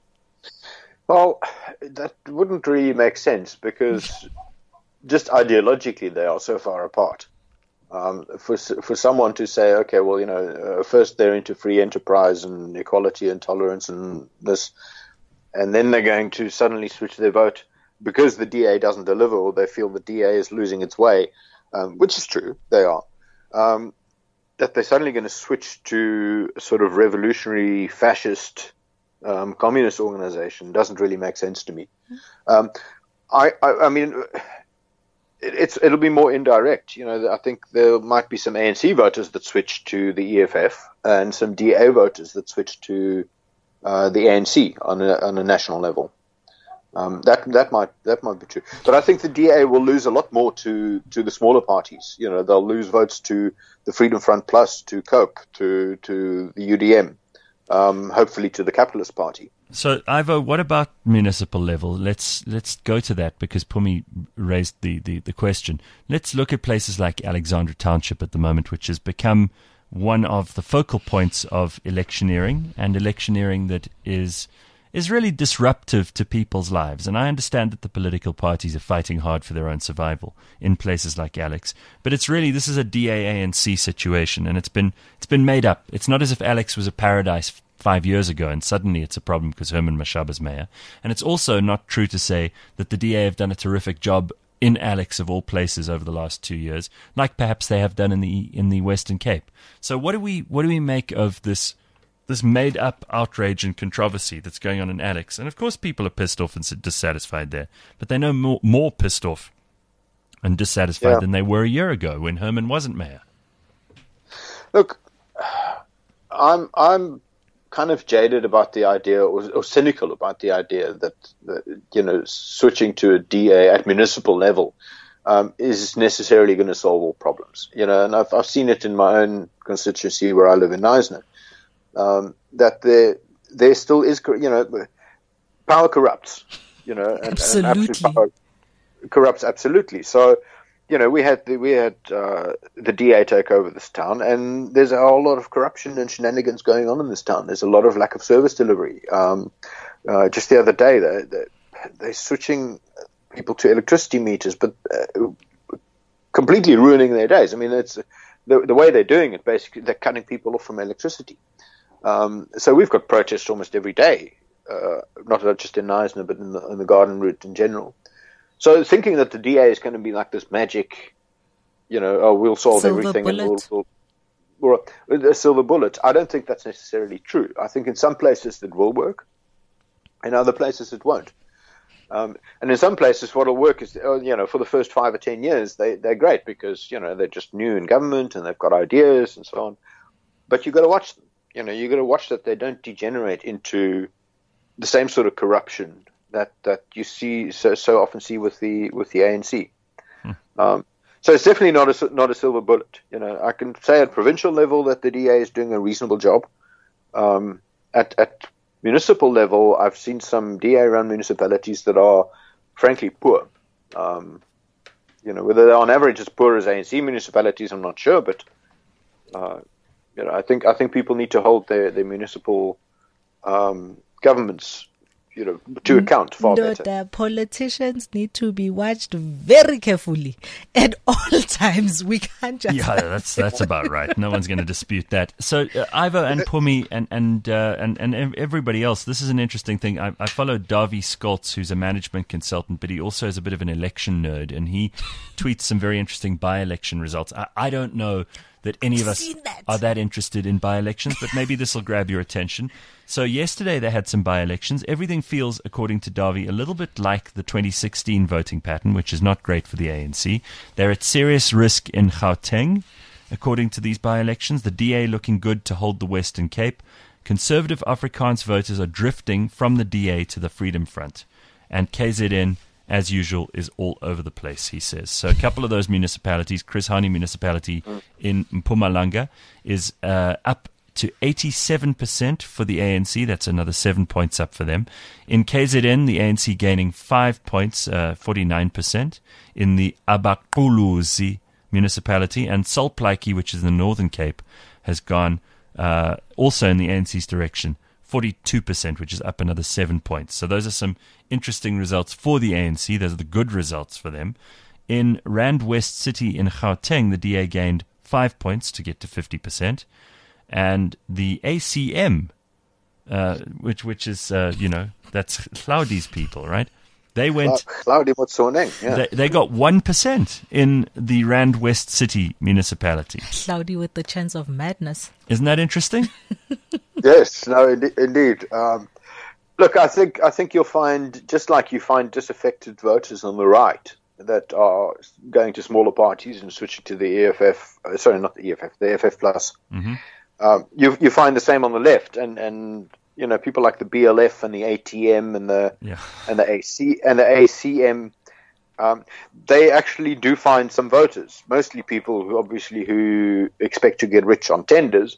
Well, that wouldn't really make sense, because just ideologically they are so far apart. For someone to say, okay, well, first they're into free enterprise and equality and tolerance and this, and then they're going to suddenly switch their vote because the DA doesn't deliver, or they feel the DA is losing its way, which is true, they are, that they're suddenly going to switch to a sort of revolutionary fascist communist organization doesn't really make sense to me. I mean, it'll be more indirect. I think there might be some ANC voters that switch to the EFF and some DA voters that switch to the ANC on a national level. That might be true, but I think the DA will lose a lot more to the smaller parties. They'll lose votes to the Freedom Front Plus, to COPE, to the UDM, hopefully to the Capitalist Party. So, Ivo, what about municipal level? Let's go to that, because Pumi raised the question. Let's look at places like Alexandra Township at the moment, which has become one of the focal points of electioneering, and electioneering that is really disruptive to people's lives. And I understand that the political parties are fighting hard for their own survival in places like Alex. But it's really, this is a DA-ANC situation, and it's been made up. It's not as if Alex was a paradise 5 years ago and suddenly it's a problem because Herman Mashaba's mayor. And it's also not true to say that the DA have done a terrific job in Alex, of all places, over the last 2 years, like perhaps they have done in the Western Cape. So what do we make of this made-up outrage and controversy that's going on in Alex? And of course people are pissed off and dissatisfied there, but they're no more pissed off and dissatisfied than they were a year ago when Herman wasn't mayor. Look, I'm kind of jaded about the idea, or cynical about the idea that switching to a DA at municipal level is necessarily going to solve all problems. And I've seen it in my own constituency where I live in Knysna. That there still is, power corrupts, and absolute power corrupts absolutely. So, we had the DA take over this town, and there's a whole lot of corruption and shenanigans going on in this town. There's a lot of lack of service delivery. Just the other day, they're switching people to electricity meters, but completely ruining their days. I mean, it's the way they're doing it. Basically, they're cutting people off from electricity. So we've got protests almost every day, not just in Knysna, but in the Garden Route in general. So thinking that the DA is going to be like this magic, we'll solve Silver everything bullet. and or a silver bullet. I don't think that's necessarily true. I think in some places it will work, in other places it won't. And in some places what will work is, for the first 5 or 10 years, they're great because, they're just new in government and they've got ideas and so on. But you've got to watch them. You've got to watch that they don't degenerate into the same sort of corruption that you see so often see with the ANC. So it's definitely not a silver bullet. I can say at provincial level that the DA is doing a reasonable job. At municipal level, I've seen some DA-run municipalities that are frankly poor. Whether they're on average as poor as ANC municipalities, I'm not sure, but I think people need to hold their municipal governments to account far better. The politicians need to be watched very carefully at all times. We can't just... Yeah, that's about right. No one's going to dispute that. So, Ivo and Pumi and everybody else, this is an interesting thing. I followed Davi Skoltz, who's a management consultant, but he also is a bit of an election nerd, and he tweets some very interesting by-election results. I don't know that any of us are that interested in by-elections, but maybe this will grab your attention. So yesterday they had some by-elections. Everything feels, according to Davi, a little bit like the 2016 voting pattern, which is not great for the ANC. They're at serious risk in Gauteng, according to these by-elections. The DA looking good to hold the Western Cape. Conservative Afrikaans voters are drifting from the DA to the Freedom Front. And KZN, as usual, is all over the place, he says. So a couple of those municipalities, Chris Hani municipality in Mpumalanga, is up to 87% for the ANC. That's another 7 points up for them. In KZN, the ANC gaining 5 points, 49%. In the Abaquluzi municipality, and Solplaiki, which is in the Northern Cape, has gone also in the ANC's direction, 42%, which is up another 7 points. So those are some interesting results for the ANC. Those are the good results for them. In Rand West City in Gauteng, the DA gained 5 points to get to 50%. And the ACM, which is, that's Claudi's people, right? They went... Claudi Motsoeneng, yeah. They got 1% in the Rand West City municipality. Claudi with the chance of madness. Isn't that interesting? Yes, no, indeed. Look, I think you'll find, just like you find disaffected voters on the right that are going to smaller parties and switching to the EFF, the FF Plus. Mm-hmm. You find the same on the left, and people like the BLF and the ATM and the ACM, they actually do find some voters. Mostly people who expect to get rich on tenders.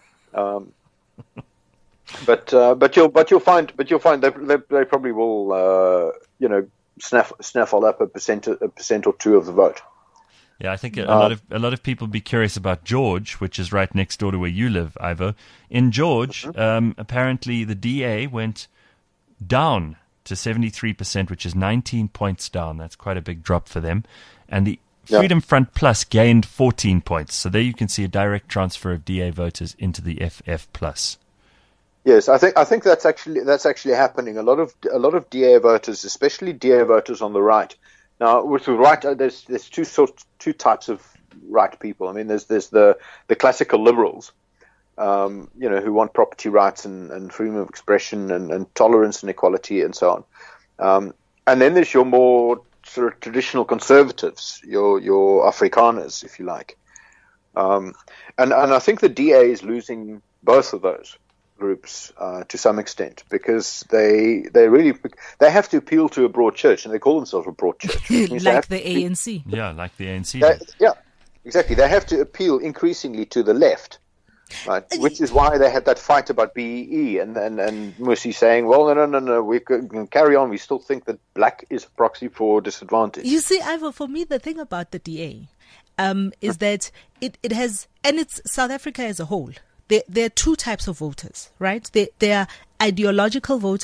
But you'll find they probably will snaffle up a percent or two of the vote. Yeah, I think a lot of people be curious about George, which is right next door to where you live, Ivo. In George, apparently the DA went down to 73%, which is 19 points down. That's quite a big drop for them. And the Freedom Front Plus gained 14 points. So there you can see a direct transfer of DA voters into the FF Plus. Yes, I think that's actually happening. A lot of DA voters, especially DA voters on the right. Now, with the right, there's two types of right people. I mean, there's the classical liberals, who want property rights and freedom of expression and tolerance and equality and so on. And then there's your more sort of traditional conservatives, your Afrikaners, if you like. And I think the DA is losing both of those groups to some extent, because they have to appeal to a broad church, and they call themselves a broad church. Like the ANC. Yeah, like the ANC. Yeah, exactly. They have to appeal increasingly to the left, right? Which is why they had that fight about BEE, and Musi saying, well, no, we can carry on. We still think that black is a proxy for disadvantage. You see, Ivo, for me, the thing about the DA is that it has, and it's South Africa as a whole, there are two types of voters, right? There are ideological voters,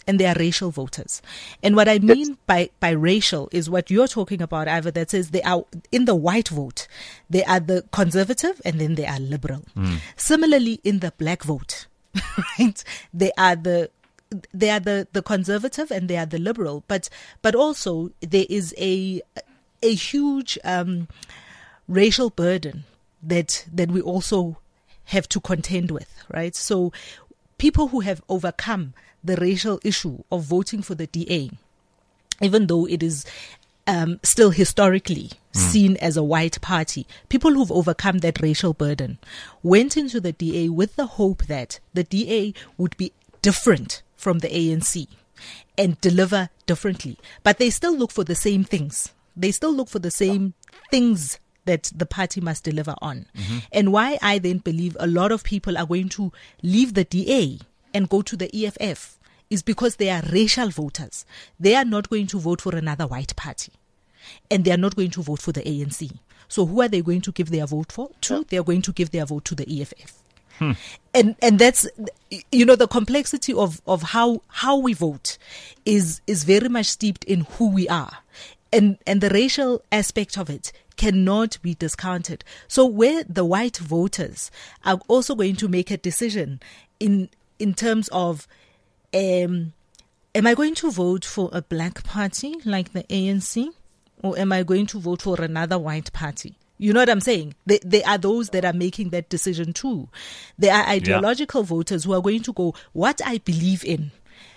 and they are racial voters. And what I mean by racial is what you're talking about, Ivor, that says they are in the white vote. They are the conservative and then they are liberal. Similarly, in the black vote, right? They are the conservative and they are the liberal. But also there is a huge racial burden that we also have to contend with, right? So people who have overcome the racial issue of voting for the DA, even though it is still historically seen as a white party, people who've overcome that racial burden went into the DA with the hope that the DA would be different from the ANC and deliver differently. But they still look for the same things. They still look for the same things that the party must deliver on. And why I then believe a lot of people are going to leave the DA and go to the EFF is because they are racial voters. They are not going to vote for another white party. And they are not going to vote for the ANC. So who are they going to give their vote to? They are going to give their vote to the EFF. And that's, the complexity of how we vote is very much steeped in who we are. And the racial aspect of it cannot be discounted. So where the white voters are also going to make a decision in terms of, am I going to vote for a black party like the ANC, or am I going to vote for another white party? You know what I'm saying? There are those that are making that decision too. There are ideological voters who are going to go, what I believe in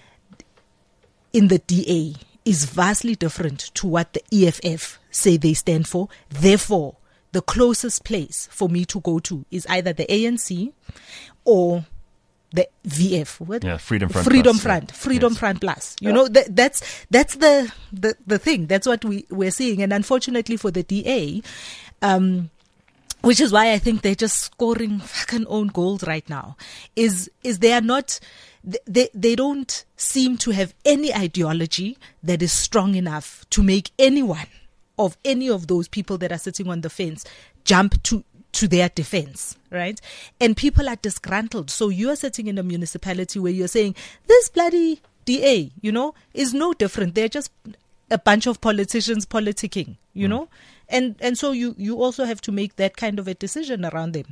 the DA is vastly different to what the EFF say they stand for. Therefore, the closest place for me to go to is either the ANC or the VF. What? Yeah, Freedom Front. Freedom Front Plus. You know, that's the thing. That's what we're seeing. And unfortunately for the DA, which is why I think they're just scoring fucking own goals right now, is they are not... They don't seem to have any ideology that is strong enough to make anyone of any of those people that are sitting on the fence jump to their defense, right? And people are disgruntled. So you're sitting in a municipality where you're saying, this bloody DA, is no different. They're just a bunch of politicians politicking, you know? And so you also have to make that kind of a decision around them,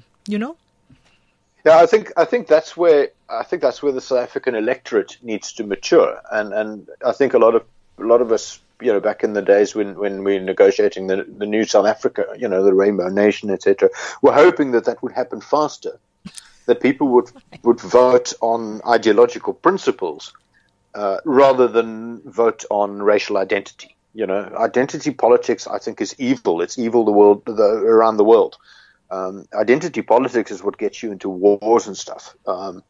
Yeah, I think that's where the South African electorate needs to mature, and I think a lot of us, back in the days when we were negotiating the new South Africa, the Rainbow Nation, etc., were hoping that would happen faster, that people would vote on ideological principles rather than vote on racial identity. Identity politics, I think, is evil. It's evil around the world. Identity politics is what gets you into wars and stuff. And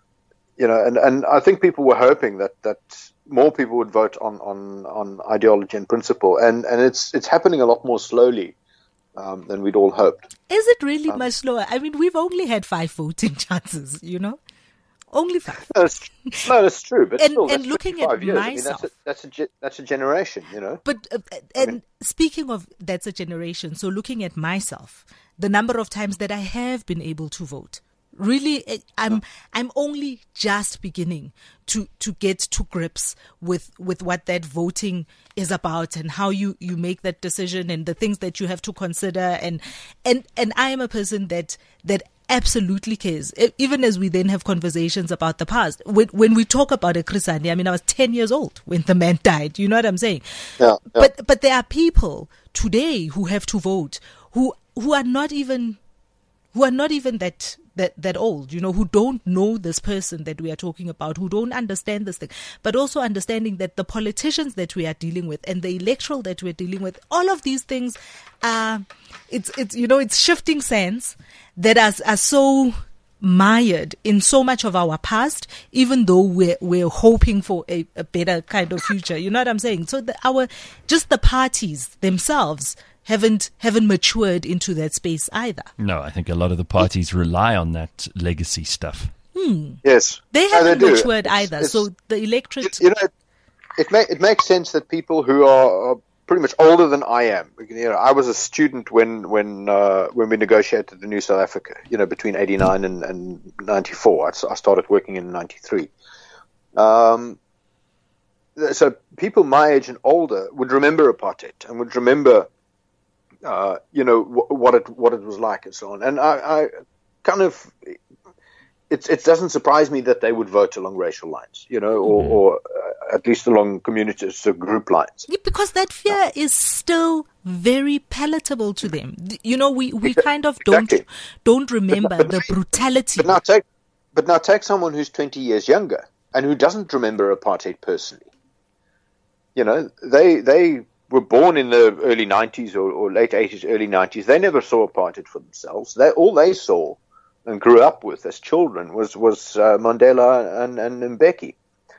I think people were hoping that more people would vote on ideology and principle, and it's happening a lot more slowly than we'd all hoped. Is it really much slower? I mean, we've only had 5 voting chances, only 5. No, that's true. But and, still, and looking at years. myself, that's a generation, But speaking of that's a generation, so looking at myself, the number of times that I have been able to vote, really, I'm only just beginning to get to grips with what that voting is about and how you make that decision and the things that you have to consider. And I am a person that absolutely cares, even as we then have conversations about the past. When we talk about a Chris Hani, I was 10 years old when the man died. You know what I'm saying? Yeah. But there are people today who have to vote who are not even that old, who don't know this person that we are talking about, who don't understand this thing, but also understanding that the politicians that we are dealing with and the electoral that we're dealing with, all of these things are, it's shifting sands that are so mired in so much of our past, even though we're hoping for a better kind of future. You know what I'm saying? So the parties themselves haven't matured into that space either. No, I think a lot of the parties rely on that legacy stuff. Yes, they haven't matured either. So the electorate, it makes sense that people who are pretty much older than I am. I was a student when we negotiated the new South Africa. Between 89 and 94. I started working in 93. so people my age and older would remember apartheid and would remember, what it was like and so on. And I kind of, it doesn't surprise me that they would vote along racial lines, or at least along communities or group lines. Yeah, because that fear is still very palatable to them. We kind of don't remember the brutality. But now take someone who's 20 years younger and who doesn't remember apartheid personally. They were born in the early 90s or late 80s, early 90s. They never saw apartheid for themselves. All they saw and grew up with as children was Mandela and Mbeki.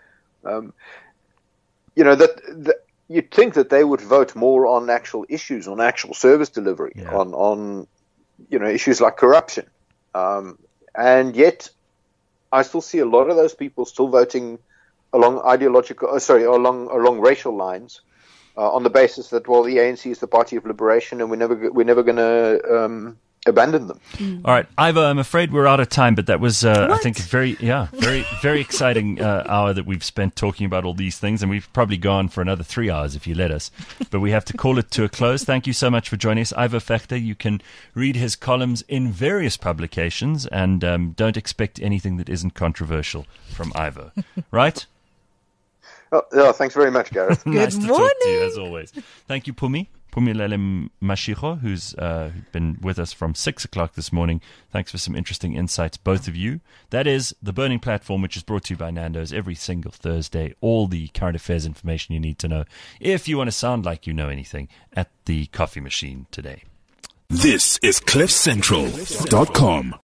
You'd think that they would vote more on actual issues, on actual service delivery, on issues like corruption. And yet I still see a lot of those people still voting along along racial lines, on the basis that, the ANC is the party of liberation and we're never going to abandon them. All right, Ivo, I'm afraid we're out of time, but that was, I think, very, very exciting hour that we've spent talking about all these things, and we've probably gone for another 3 hours if you let us. But we have to call it to a close. Thank you so much for joining us, Ivo Vegter. You can read his columns in various publications, and don't expect anything that isn't controversial from Ivo. Right? Oh, thanks very much, Gareth. Nice to talk to you, as always. Thank you, Pumilele Mashego, who's been with us from 6 o'clock this morning. Thanks for some interesting insights, both of you. That is The Burning Platform, which is brought to you by Nando's every single Thursday. All the current affairs information you need to know, if you want to sound like you know anything, at the coffee machine today. This is CliffCentral.com.